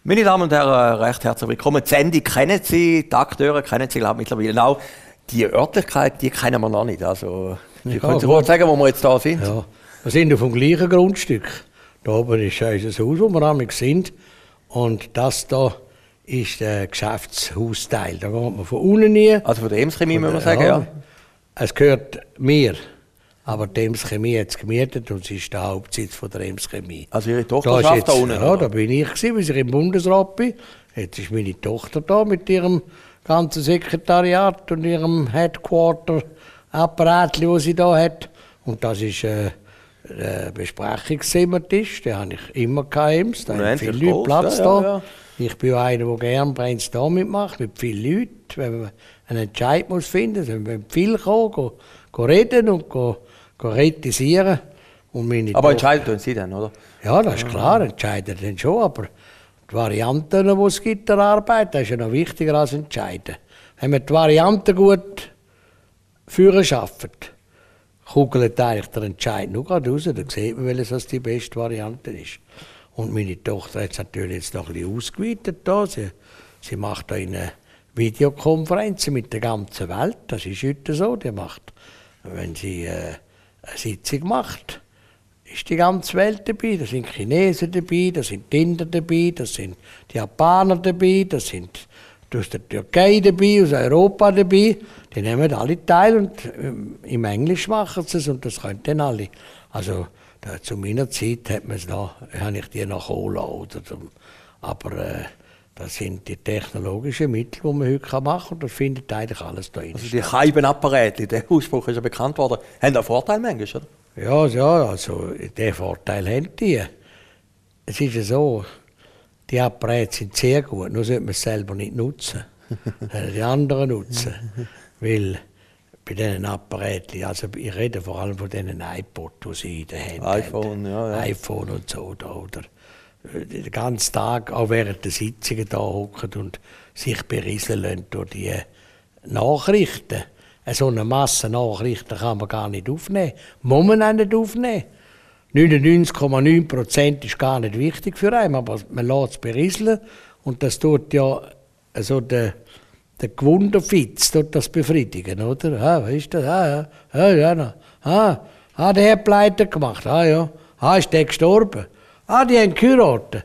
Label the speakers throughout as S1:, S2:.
S1: Meine Damen und Herren, recht herzlich willkommen. Die Sendung kennen Sie, die Akteure kennen Sie mittlerweile auch. Die Örtlichkeit, die kennen wir noch nicht. Also, Sie können sich gut sagen, wo wir jetzt da sind.
S2: Ja, wir sind auf dem gleichen Grundstück. Da oben ist unser Haus, wo wir einmal sind. Und das hier ist der Geschäftshausteil. Da geht man von unten nie.
S1: Also von der Ems-Chemie, muss man sagen, ja.
S2: Es gehört mir. Aber die Ems-Chemie hat es gemietet und es ist der Hauptsitz von der Ems-Chemie.
S1: Also Ihre Tochter schafft da unten?
S2: Ja, da bin ich, bis ich im Bundesrat bin. Jetzt ist meine Tochter da mit ihrem ganzen Sekretariat und ihrem Headquarter-Apparat, das sie da hat. Und das ist der Besprechungszimmertisch, den habe ich immer gehabt, Ems. Da haben viele Leute Platz da. Ja. Ich bin einer, der gerne brainstorm mitmacht, mit vielen Leuten. Wenn man einen Entscheid muss finden muss, dann müssen viele kommen, reden und kritisieren.
S1: Aber entscheiden tun Sie dann, oder?
S2: Ja, das ist klar, entscheiden dann schon, aber die Varianten, die es gibt der Arbeit, das ist ja noch wichtiger als entscheiden. Wenn man die Varianten gut führen schafft, kugelt eigentlich der Entscheid nur gerade raus, dann sieht man, welches die beste Variante ist. Und meine Tochter hat es natürlich jetzt noch ein bisschen ausgeweitet. Da. Sie macht da eine Videokonferenzen mit der ganzen Welt, das ist heute so. Die macht, wenn sie eine Sitzung macht, ist die ganze Welt dabei. Da sind Chinesen dabei, da sind die Inder dabei, da sind die Japaner dabei, da sind aus der Türkei dabei, aus Europa dabei. Die nehmen alle teil und im Englisch machen sie es und das können dann alle. Also zu meiner Zeit habe ich die noch holen lassen. Aber das sind die technologischen Mittel, die man heute machen kann. Und das findet eigentlich alles da drin.
S1: Also die Scheibenapparate, der Ausspruch ist ja bekannt worden, haben einen Vorteil manchmal, oder?
S2: Ja, also den Vorteil haben die. Es ist ja so, die Apparate sind sehr gut, nur sollte man es selber nicht nutzen. Die anderen nutzen. Weil bei diesen Apparaten, also ich rede vor allem von diesen iPod, die sie in den Händen
S1: iPhone,
S2: haben. Ja. iPhone und so, oder den ganzen Tag, auch während der Sitzungen da hocken und sich berieseln lassen durch die Nachrichten. So eine Masse Nachrichten kann man gar nicht aufnehmen. Muss man auch nicht aufnehmen. 99,9% ist gar nicht wichtig für einen, aber man lässt es berieseln und das tut ja also der Gewunderfitz tut das befriedigen, oder? Was ist das? Der hat Pleite gemacht. Ist der gestorben? Die haben geheiratet.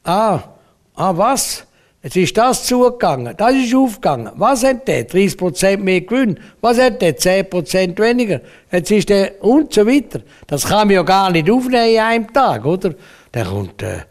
S2: Was? Jetzt ist das zugegangen, das ist aufgegangen. Was hat der? 30% mehr Gewinn. Was hat der? 10% weniger. Jetzt ist der und so weiter. Das kann man ja gar nicht aufnehmen in einem Tag, oder? Dann kommt der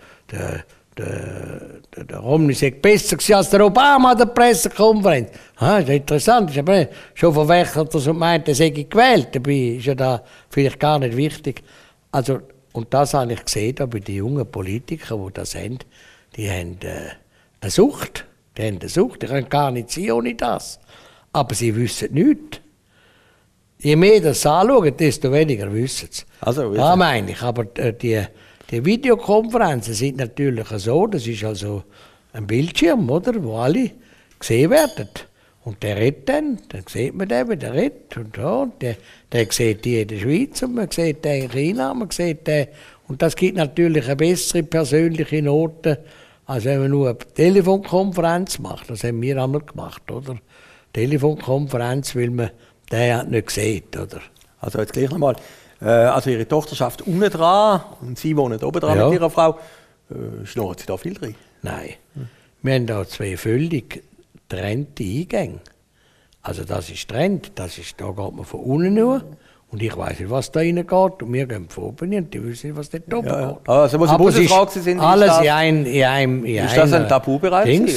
S2: Romney sagt, besser als der Obama an der Pressekonferenz. Das ist interessant. Ich habe schon verwechselt, dass er meint, er sei gewählt. Dabei ist ja da vielleicht gar nicht wichtig. Also, und das habe ich gesehen da bei den jungen Politikern, die das haben. Die haben eine Sucht. Die können gar nicht sein ohne das. Aber sie wissen nichts. Je mehr das anschauen, desto weniger wissen sie.
S1: Also,
S2: das meine ich. Aber die Videokonferenzen sind natürlich so, das ist also ein Bildschirm, oder, wo alle gesehen werden. Und der redet dann sieht man den, wie der redet. Und der sieht die in der Schweiz und man sieht den in China, man sieht den. Und das gibt natürlich eine bessere persönliche Note, als wenn man nur eine Telefonkonferenz macht. Das haben wir einmal gemacht, oder? Telefonkonferenz, weil man den nicht sieht, oder?
S1: Also jetzt gleich nochmal. Also Ihre Tochter schafft unten dran und Sie wohnen oben dran mit Ihrer Frau. Schnurren Sie da viel drin?
S2: Nein. Wir haben da zwei völlig getrennte Eingänge. Also das ist getrennt, da geht man von unten nur. Und ich weiss nicht, was da reingeht. Und wir gehen von oben und die wissen nicht, was dort oben geht.
S1: Also wo Sie Bundesrat sind,
S2: alles in einem
S1: ist das ein Tabubereich?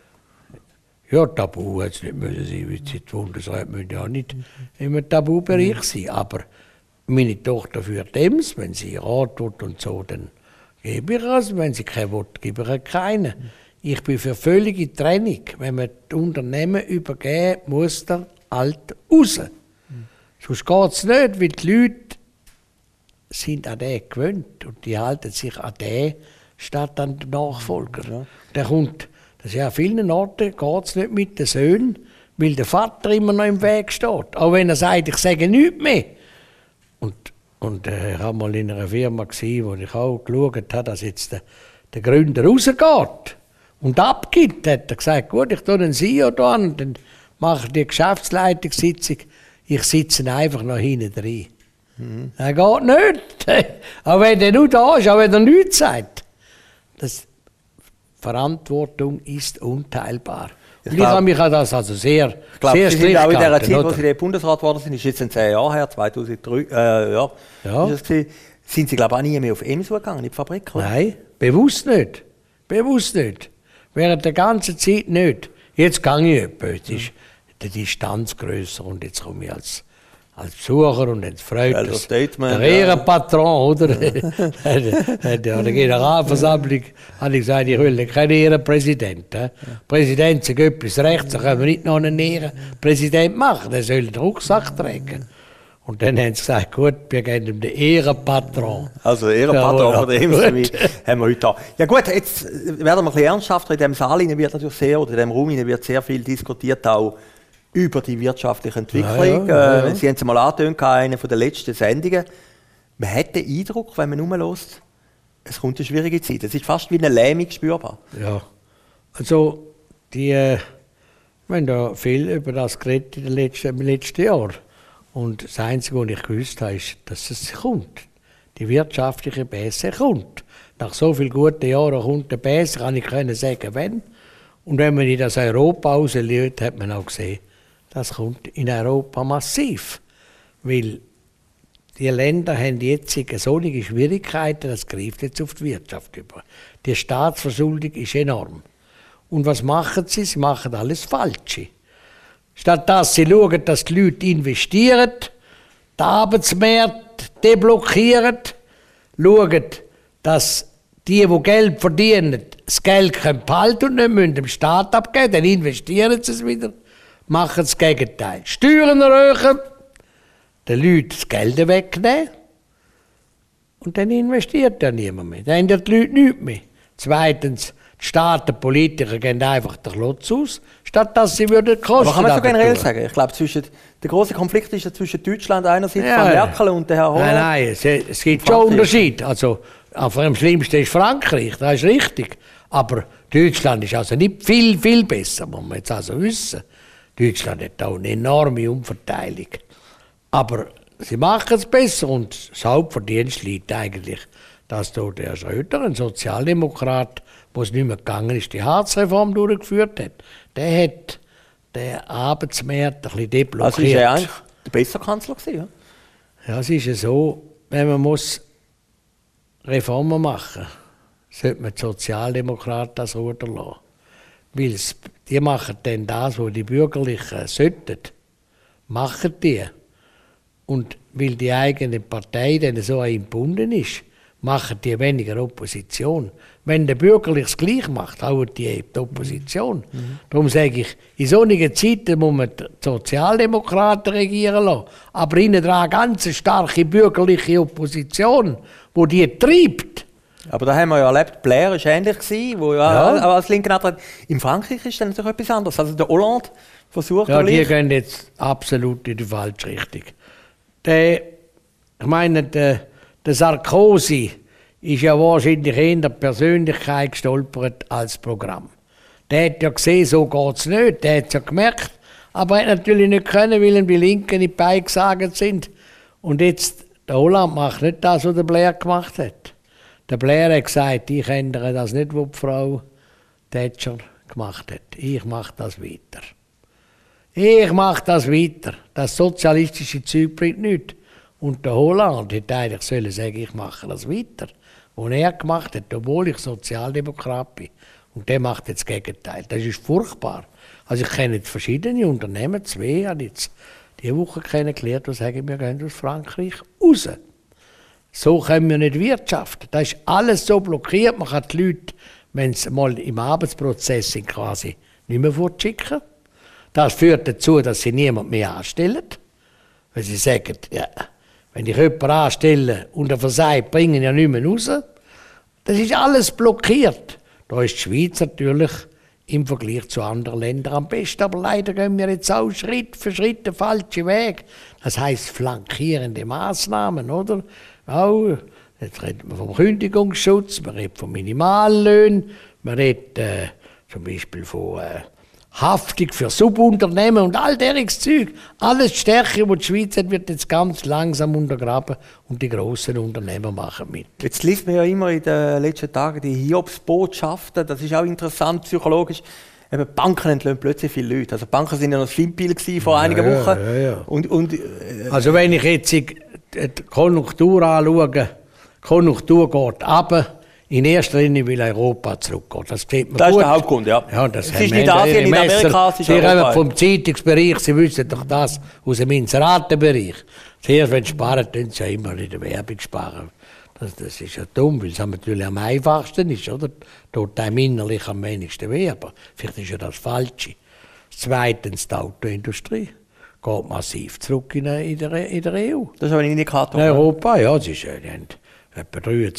S2: Ja, Tabu jetzt nicht müssen sein, weil die Bundesräte müssen ja nicht im Tabubereich sein. Aber meine Tochter führt Ems, wenn sie Rat will und so, dann gebe ich es. Wenn sie keinen will, gebe ich ihr keinen. Ich bin für völlige Trennung. Wenn man das Unternehmen übergeben, muss der Alte raus. Sonst geht es nicht, weil die Leute sind an den gewöhnt und die halten sich an den statt an den Nachfolger. Ja. Das ist ja an vielen Orten geht es nicht mit den Söhnen, weil der Vater immer noch im Weg steht. Auch wenn er sagt, ich sage nichts mehr. Und ich war mal in einer Firma, wo ich auch geschaut habe, dass jetzt der Gründer rausgeht. und abgibt, hat er gesagt, gut, ich tue einen CEO da an und dann mache ich die Geschäftsleitungssitzung. Ich sitze einfach noch hinten drin. Er geht nicht. Aber wenn der nur da ist, auch wenn er nichts sagt. Verantwortung ist unteilbar. Ich habe mich an das also sehr
S1: Sie sind auch in der Zeit,
S2: oder?
S1: wo Sie Bundesrat geworden sind, ist jetzt 10 Jahre her, 2003, ja. Ist das sind Sie, glaube ich, auch nie mehr auf EMSU gegangen, in die Fabrik? Oder?
S2: Nein, bewusst nicht. Bewusst nicht. Während der ganzen Zeit nicht. Jetzt gehe ich etwa. Jetzt ist die Distanz grösser und jetzt komme ich als Besucher und jetzt freut es der Ehrenpatron, oder? Der Generalversammlung hat gesagt, ich will keinen Ehrenpräsident. Präsident sagt etwas rechts, dann können wir nicht noch einen Ehrenpräsident machen, der soll den Rucksack tragen. Und dann haben sie gesagt, gut, wir geben ihm den Ehrenpatron.
S1: Also Ehrenpatron von der Emsel haben wir heute da. Ja gut, jetzt werden wir ein bisschen ernsthafter. In diesem Saal wird natürlich sehr, oder in diesem Raum wird sehr viel diskutiert, auch über die wirtschaftliche Entwicklung. Sie haben es mal angetönt, eine der letzten Sendungen. Man hat den Eindruck, wenn man rumhört, es kommt eine schwierige Zeit. Es ist fast wie eine Lähmung spürbar.
S2: Ja, also wir haben da viel über das geredet im letzten Jahr. Und das Einzige, was ich gewusst habe, ist, dass es kommt. Die wirtschaftliche Bässe kommt. Nach so vielen guten Jahren kommt der Bässe, kann ich sagen, wenn. Und wenn man in das Europa rausschaut, hat man auch gesehen, das kommt in Europa massiv. Weil die Länder haben jetzt solche Schwierigkeiten, das greift jetzt auf die Wirtschaft über. Die Staatsverschuldung ist enorm. Und was machen sie? Sie machen alles Falsche. Statt dass sie schauen, dass die Leute investieren, die Arbeitsmärkte deblockieren, schauen, dass die Geld verdienen, das Geld behalten und nicht müssen dem Staat abgeben, dann investieren sie es wieder, machen das Gegenteil. Steuern erhöhen, den Leuten das Geld wegnehmen und dann investiert ja niemand mehr. Dann haben die Leute nichts mehr. Zweitens, die Staaten, die Politiker gehen einfach den Klotz aus, statt dass sie Kosten
S1: Aber kann man so generell sagen? Ich glaube, der grosse Konflikt ist ja zwischen Deutschland einerseits von Merkel und der Herr Hollande.
S2: Nein, es gibt schon Unterschiede. Also, am schlimmsten ist Frankreich, das ist richtig. Aber Deutschland ist also nicht viel, viel besser, muss man jetzt also wissen. Deutschland hat auch eine enorme Umverteilung. Aber sie machen es besser und das Hauptverdienst liegt eigentlich, dass da der Schröder, ein Sozialdemokrat, wo es nicht mehr gegangen ist, die Hartz-Reform durchgeführt hat, der hat den Arbeitsmarkt ein bisschen deblockiert.
S1: Also ist er eigentlich der bessere Kanzler gewesen, ja?
S2: Ja, es ist ja so, wenn man muss Reformen machen muss, sollte man die Sozialdemokraten das Ruder lassen. Weil die machen dann das, was die Bürgerlichen sollten, machen die. Und weil die eigene Partei dann so eingebunden ist, machen die weniger Opposition. Wenn der Bürgerliche es gleich macht, hauen die Opposition. Darum sage ich, in solchen Zeiten muss man die Sozialdemokraten regieren lassen, aber ihnen dran ganz starke bürgerliche Opposition, die die treibt.
S1: Aber da haben wir ja erlebt, Blair war ähnlich, wo als linker Antrag. In Frankreich ist dann natürlich etwas anderes. Also der Hollande versucht
S2: die gehen jetzt absolut in die falsche Richtung. Der Sarkozy ist ja wahrscheinlich eher der Persönlichkeit gestolpert als Programm. Der hat ja gesehen, so geht es nicht, der hat es ja gemerkt, aber er hat natürlich nicht können, weil ihm die Linken in die Beine gesagt sind. Und jetzt, der Hollande macht nicht das, was der Blair gemacht hat. Der Blair hat gesagt, ich ändere das nicht, was die Frau Thatcher gemacht hat. Ich mache das weiter. Ich mache das weiter. Das sozialistische Zeug bringt nichts. Und der Hollande hätte eigentlich sollen sagen, ich mache das weiter. Was er gemacht hat, obwohl ich Sozialdemokrat bin. Und der macht jetzt das Gegenteil. Das ist furchtbar. Also ich kenne jetzt verschiedene Unternehmen, 2 habe ich jetzt diese Woche kennengelernt, die sagen, wir gehen aus Frankreich raus. So können wir nicht wirtschaften. Da ist alles so blockiert. Man kann die Leute, wenn sie mal im Arbeitsprozess sind, quasi nicht mehr fortschicken. Das führt dazu, dass sie niemand mehr anstellen. Weil sie sagen, ja, wenn ich jemanden anstelle und er versagt, bringen ja nicht mehr raus. Das ist alles blockiert. Da ist die Schweiz natürlich im Vergleich zu anderen Ländern am besten. Aber leider gehen wir jetzt auch Schritt für Schritt den falschen Weg. Das heisst flankierende Massnahmen, oder? Auch, jetzt redet man vom Kündigungsschutz, man redet von Minimallöhnen, man redet zum Beispiel von Haftung für Subunternehmen und all dieses Zeug. Alles die Stärke, die die Schweiz hat, wird jetzt ganz langsam untergraben und die grossen Unternehmen machen mit.
S1: Jetzt liest man ja immer in den letzten Tagen die Hiobsbotschaften, das ist auch interessant psychologisch. Eben, Banken entlöhnen plötzlich viele Leute. Also Banken sind ja noch Slimpiel vor einigen Wochen.
S2: Ja. Also wenn ich jetzt die Konjunktur anschaue, die Konjunktur geht runter, in erster Linie will Europa zurückgehen. Das sieht man
S1: das
S2: gut.
S1: Ist der Hauptgrund, ja.
S2: Ja, das
S1: es ist nicht Asien, nicht Amerika, es ist
S2: Sie
S1: Europa.
S2: kommen vom Zeitungsbereich, Sie wissen doch das aus dem Inseratenbereich. Zuerst, wenn Sie sparen, tun Sie ja immer in der Werbung sparen. Das ist ja dumm, weil es natürlich am einfachsten ist, oder? Tut einem innerlich am wenigsten weh, aber vielleicht ist ja das Falsche. Zweitens, die Autoindustrie geht massiv zurück in der EU.
S1: Das ist aber ein Indikator.
S2: In Europa, ja, es ist ja etwa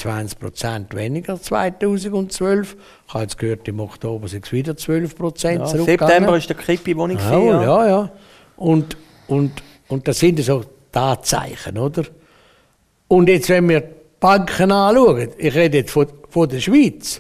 S2: 23% weniger 2012. Ich habe jetzt gehört, im Oktober sind es wieder 12% zurückgegangen.
S1: September ist der Krippe, wo ich gesehen habe.
S2: Ja. Und das sind so Tatsachen, oder? Und jetzt, wenn wir die Banken anschauen, ich rede jetzt von der Schweiz,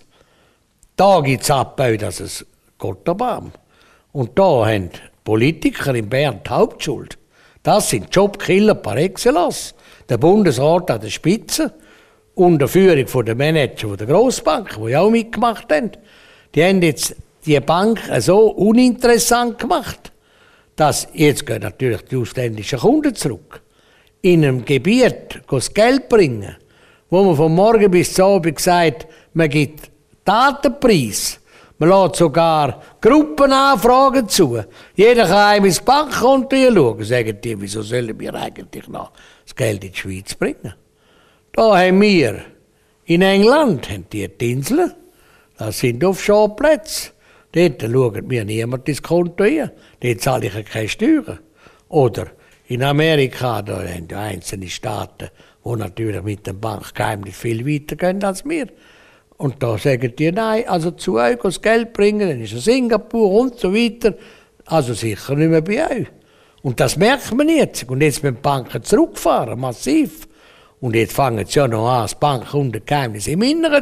S2: da gibt es Abbau, dass es Gott erbarmt. Und da haben Politiker in Bern die Hauptschuld. Das sind Jobkiller par excellence. Der Bundesrat an der Spitze, unter Führung der Manager der Grossbanken, die auch mitgemacht haben, die haben jetzt die Bank so uninteressant gemacht, dass jetzt gehen natürlich die ausländischen Kunden zurück. In einem Gebiet das Geld bringen, wo man von morgen bis zum Abend sagt, man gibt Datenpreis, man lässt sogar Gruppenanfragen zu. Jeder kann einem ins Bankkonto schauen. Sagen die, wieso sollen wir eigentlich noch das Geld in die Schweiz bringen? Da haben wir in England die Inseln, das sind Offshore-Plätze. Dort schaut mir niemand ins Konto ein. Dort zahle ich keine Steuern. Oder in Amerika, da haben einzelne Staaten, die natürlich mit dem Bankgeheimnis viel weiter gehen als wir. Und da sagen die, nein, also zu euch das Geld bringen, dann ist es Singapur und so weiter. Also sicher nicht mehr bei euch. Und das merkt man jetzt. Und jetzt müssen die Banken zurückfahren, massiv. Und jetzt fangen sie ja noch an, das Bankkundengeheimnis im Inneren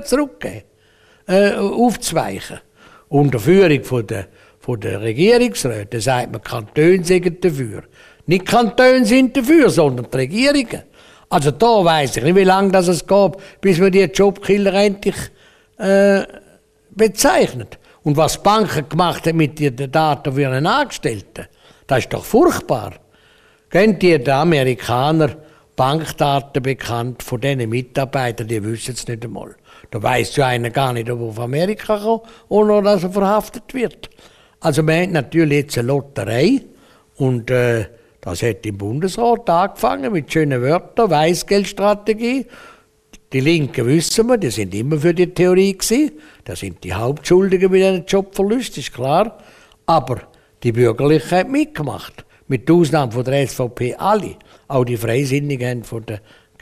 S2: aufzuweichen. Unter Führung von der Regierungsräte sagt man, Kantone sind dafür. Nicht Kantone sind dafür, sondern die Regierungen. Also da weiss ich nicht, wie lange es geht, bis man die Jobkiller endlich bezeichnet. Und was die Banken gemacht haben mit den Daten für einen Angestellten, das ist doch furchtbar. Kennt ihr die Amerikaner Bankdaten bekannt von diesen Mitarbeitern, die wissen es nicht einmal. Da weiss ja einer gar nicht, ob er auf Amerika kommt oder dass er verhaftet wird. Also wir haben natürlich jetzt eine Lotterei und das hat im Bundesrat angefangen mit schönen Wörtern, Weissgeldstrategie. Die Linken wissen wir, die sind immer für die Theorie gewesen. Das sind die Hauptschuldigen mit einem Jobverlust, ist klar. Aber die Bürgerlichen haben mitgemacht. Mit Ausnahme von der SVP alle. Auch die Freisinnigen haben von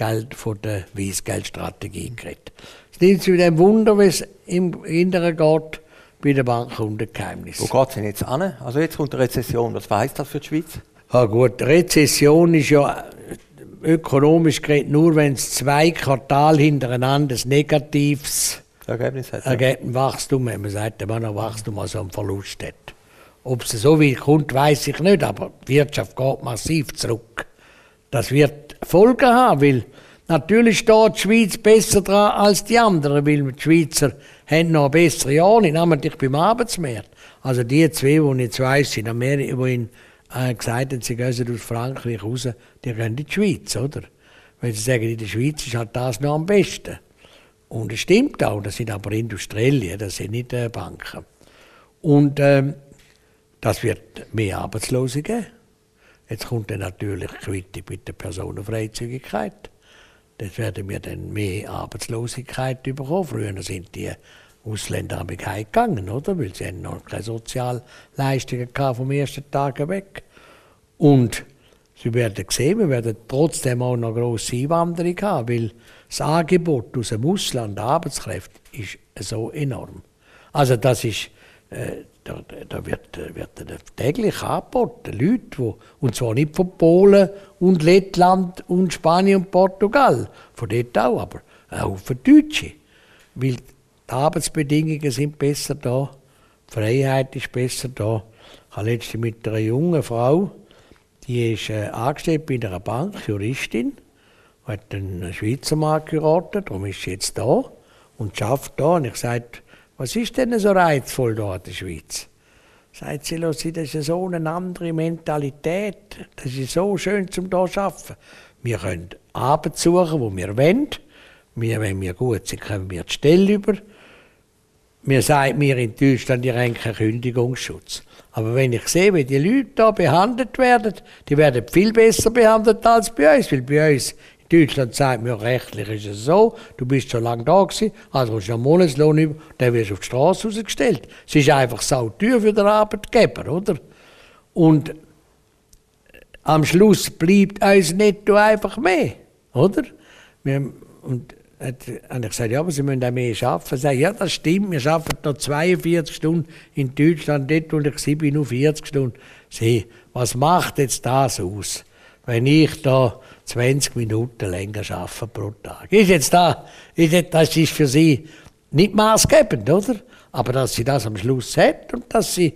S2: der Weissgeldstrategie geredet. Es nimmt sich mit dem Wunder, wie es im Inneren geht bei den Bankkundengeheimnissen.
S1: Wo geht es denn jetzt an? Also jetzt kommt die Rezession. Was heisst das für die Schweiz?
S2: Ja gut, Rezession ist ja ökonomisch geredet nur, wenn es 2 Quartale hintereinander ein negatives
S1: Ergebnis hat.
S2: Wachstum, wenn man sagt, man ein Wachstum, also einen Verlust hat. Ob es so weit kommt, weiss ich nicht, aber die Wirtschaft geht massiv zurück. Das wird Folgen haben, weil natürlich steht die Schweiz besser dran als die anderen, weil die Schweizer haben noch eine bessere Ahnung, namentlich beim Arbeitsmarkt. Also die zwei, die ich jetzt weiss, in Amerika, die gesagt haben, sie gehen aus Frankreich raus, die gehen in die Schweiz, oder? Weil sie sagen, in der Schweiz ist halt das noch am besten. Und es stimmt auch, das sind aber Industrielle, das sind nicht Banken. Und das wird mehr Arbeitslose geben. Jetzt kommt dann natürlich die Quittung mit der Personenfreizügigkeit. Das werden wir dann mehr Arbeitslosigkeit bekommen. Früher sind die Ausländer heimgegangen, oder? Weil sie haben noch keine Sozialleistungen vom ersten Tag weg. Und Sie werden sehen, wir werden trotzdem auch noch grosse Einwanderung haben, weil das Angebot aus dem Ausland der Arbeitskräfte ist so enorm. Also das ist, da wird täglich angeboten, Leute, die, und zwar nicht von Polen und Lettland und Spanien und Portugal, von dort auch, aber auch für Deutsche, weil die Arbeitsbedingungen sind besser da Die Freiheit ist besser da. Ich habe letztens mit einer jungen Frau, die ist angestellt bei einer Bank, Juristin, hat einen Schweizer Mann geheiratet, darum ist sie jetzt da und arbeitet da. Und ich sagte, was ist denn so reizvoll da in der Schweiz? Sagt sie, das ist so eine andere Mentalität. Das ist so schön zum hier zu arbeiten. Wir können Arbeit suchen, wo wir wollen. Wenn wir gut sind, können wir die Stelle über. Mir sagt mir in Deutschland, die haben keinen Kündigungsschutz. Aber wenn ich sehe, wie die Leute hier behandelt werden, die werden viel besser behandelt als bei uns. Weil bei uns in Deutschland sagt man, rechtlich ist es so, du bist schon lange da gewesen, also hast du einen Monatslohn über, dann wirst du auf die Straße rausgestellt. Es ist einfach sauteuer für den Arbeitgeber, oder? Und am Schluss bleibt uns netto einfach mehr, oder? Und ich gesagt, ja, aber Sie müssen auch mehr arbeiten. Ich sage, ja, das stimmt, wir arbeiten noch 42 Stunden in Deutschland, dort und ich bin nur 40 Stunden. Sie, was macht jetzt das aus, wenn ich da 20 Minuten länger arbeite pro Tag? Das ist für Sie nicht maßgebend, oder? Aber dass sie das am Schluss hat und dass sie,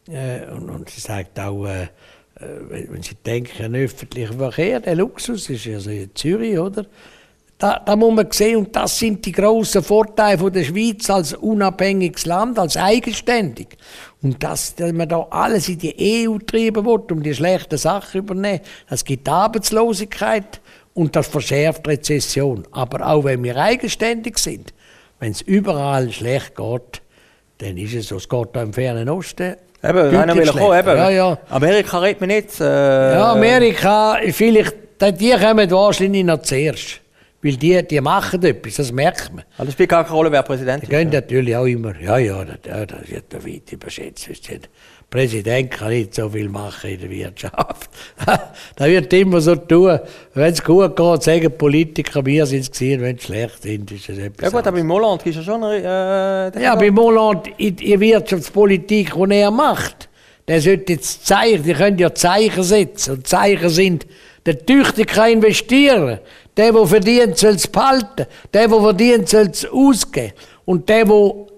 S2: und sie sagt auch, wenn Sie denken an öffentlichen Verkehr, der Luxus ist ja so in Zürich, oder? Da muss man sehen, und das sind die grossen Vorteile von der Schweiz als unabhängiges Land, als eigenständig. Und dass man da alles in die EU treiben will, um die schlechten Sachen übernehmen, das gibt Arbeitslosigkeit und das verschärft Rezession. Aber auch wenn wir eigenständig sind, wenn es überall schlecht geht, dann ist es so, es geht da im Fernen Osten.
S1: Eben, einer will kommen, eben.
S2: Ja.
S1: Amerika redet man nicht.
S2: Ja, Amerika, vielleicht, die kommen wahrscheinlich noch zuerst. Weil die machen etwas, das merkt man.
S1: Also es spielt gar keine Rolle, wer Präsident ist.
S2: Die gehen natürlich auch immer, das wird da weit überschätzt. Der Präsident kann nicht so viel machen in der Wirtschaft. Da wird immer so tun, wenn es gut geht, sagen Politiker, wir sind es gewesen, wenn es schlecht sind, ist es etwas.
S1: Ja gut, aber im Hollande ist ja schon...
S2: ja, bei Hollande, in der Wirtschaftspolitik, die er macht, der sollte jetzt Zeichen, die können ja Zeichen setzen. Und Zeichen sind, der Tüchtige kann investieren. Der verdient, soll es behalten. Der verdient, soll es ausgeben. Und der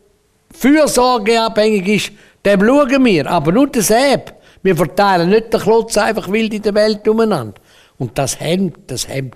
S2: fürsorgeabhängig ist, dem schauen wir. Aber nur das App. Wir verteilen nicht den Klotz einfach wild in der Welt umeinander. Und das Hemd.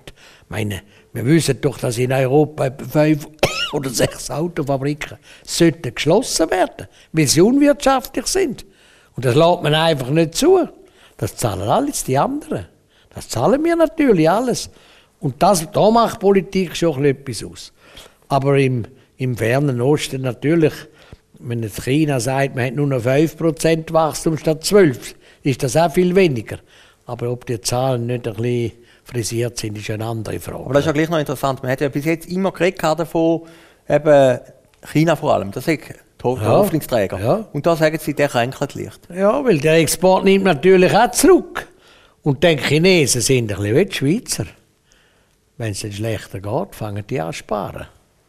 S2: Wir wissen doch, dass in Europa etwa 5 oder 6 Autofabriken sollten geschlossen werden, weil sie unwirtschaftlich sind. Und das lässt man einfach nicht zu. Das zahlen alles die anderen. Das zahlen wir natürlich alles. Und da macht Politik schon etwas aus. Aber im Fernen Osten natürlich, wenn jetzt China sagt, man hat nur noch 5% Wachstum statt 12%, ist das auch viel weniger. Aber ob die Zahlen nicht ein bisschen frisiert sind, ist eine andere Frage.
S1: Aber das ist ja gleich noch interessant. Man hat ja bis jetzt immer geredet davon, eben China vor allem, das ist der Hoffnungsträger. Ja. Und da sagen sie, der kränkelt leicht.
S2: Ja, weil der Export nimmt natürlich auch zurück. Und die Chinesen sind ein bisschen wie die Schweizer. Wenn es ihnen schlechter geht, fangen die an zu sparen.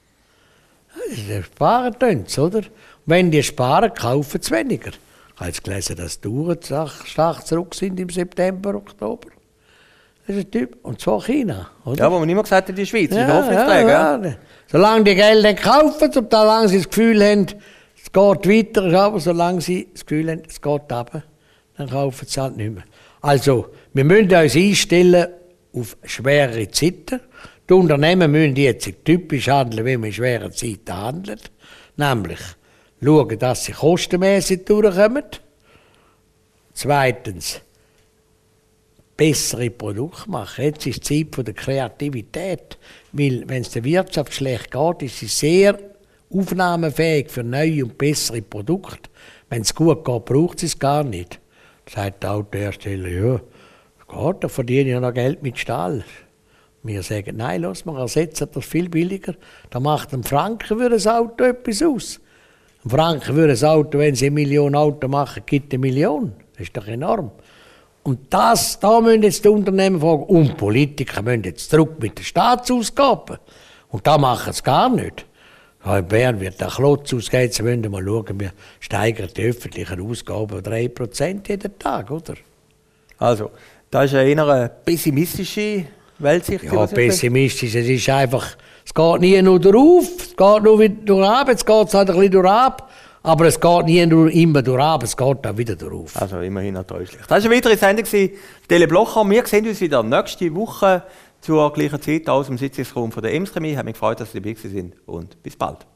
S2: Ja, sparen tun sie, oder? Und wenn die sparen, kaufen sie weniger. Ich habe jetzt gelesen, dass die Uhren stark zurück sind im September, Oktober. Das ist ein Typ. Und zwar China, oder?
S1: Ja, wo man immer gesagt hat, die Schweiz ist der Hoffnungsträger.
S2: Ja. Solange die Geld dann kaufen und solange sie das Gefühl haben, es geht weiter, aber solange sie das Gefühl haben, es geht runter, dann kaufen sie halt nicht mehr. Also, wir müssen uns einstellen auf schwere Zeiten. Die Unternehmen müssen jetzt typisch handeln, wie man in schweren Zeiten handelt. Nämlich schauen, dass sie kostenmäßig durchkommen. Zweitens, bessere Produkte machen. Jetzt ist die Zeit der Kreativität. Weil, wenn es der Wirtschaft schlecht geht, ist sie sehr aufnahmefähig für neue und bessere Produkte. Wenn es gut geht, braucht sie es gar nicht. Sagt der Autohersteller, ja, da verdiene ich noch Geld mit Stahl. Wir sagen, nein, wir ersetzen das viel billiger. Da macht ein Franken für ein Auto etwas aus. Ein Franken für ein Auto, wenn sie 1 Million Auto machen, gibt 1 Million. Das ist doch enorm. Und da müssen jetzt die Unternehmen fragen, und Politiker müssen jetzt zurück mit den Staatsausgaben. Und da machen sie gar nicht. Ja, in Bern wird der Klotz ausgegeben, jetzt müssen wir mal schauen, wir steigern die öffentlichen Ausgaben 3% jeden Tag, oder?
S1: Also, das ist eher eine pessimistische Weltsicht.
S2: Ja, pessimistisch, es ist einfach, es geht nie nur durch, es geht nur wieder durch ab, jetzt geht es halt ein bisschen durch ab, Aber es geht nie nur immer durch, aber es geht auch wieder durch.
S1: Also immerhin enttäuschlich. Das war eine weitere Sendung, Tele Blocher. Wir sehen uns wieder nächste Woche zur gleichen Zeit aus dem Sitzungsraum von der Emschemie. Ich habe mich gefreut, dass Sie dabei sind und bis bald.